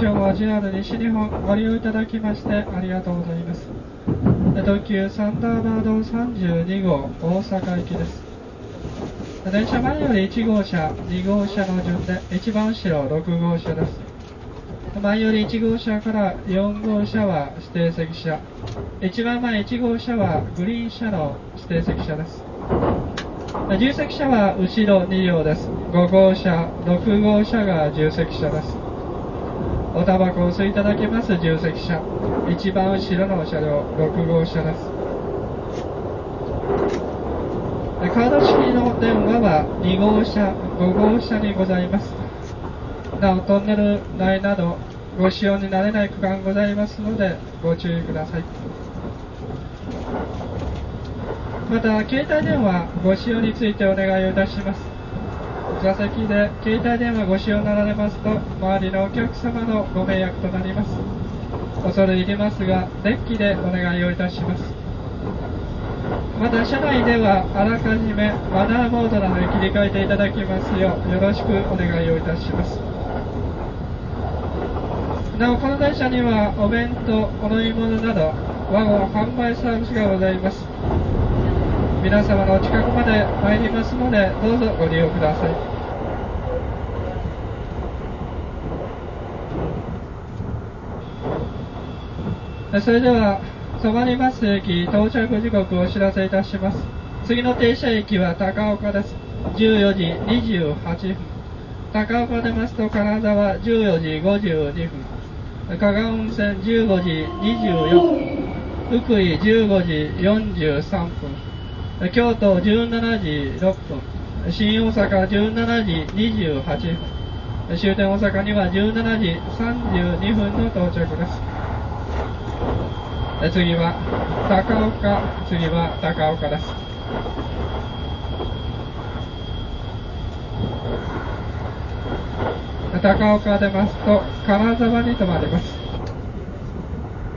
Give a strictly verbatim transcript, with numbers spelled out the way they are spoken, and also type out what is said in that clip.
今日も ジェイアール 西日本ご利用いただきましてありがとうございます。特急サンダーバードさんじゅうに号大阪行きです。電車前よりいち号車、に号車の順で一番後ろろく号車です。前よりいち号車からよん号車は指定席車、一番前いち号車はグリーン車の指定席車です。自由席車は後ろに両です。ご号車、ろく号車が自由席車です。おタバコをお吸いいただけます自由席車、一番後ろの車両ろく号車です。カード式の電話はに号車、ご号車にございます。なおトンネル内などご使用になれない区間ございますのでご注意ください。また携帯電話ご使用についてお願いをいたします。座席で携帯電話ご使用になられますと周りのお客様のご迷惑となります。恐れ入りますがデッキでお願いをいたします。また車内ではあらかじめマナーモードなどに切り替えていただきますようよろしくお願いをいたします。なおこの電車にはお弁当、お飲み物などワゴン販売サービスがございます。皆様のお近くまで参りますのでどうぞご利用ください。それではそばにます駅到着時刻をお知らせいたします。次の停車駅は高岡です。じゅうよじにじゅうはっぷん。高岡出ますと金沢じゅうよじごじゅうにふん、加賀温泉じゅうごじにじゅうよんふん、福井じゅうごじよんじゅうさんぷん、京都じゅうしちじろっぷん、新大阪じゅうしちじにじゅうはっぷん、終点大阪にはじゅうしちじさんじゅうにふんの到着です。次は高岡、次は高岡です。高岡出ますと金沢に停まります。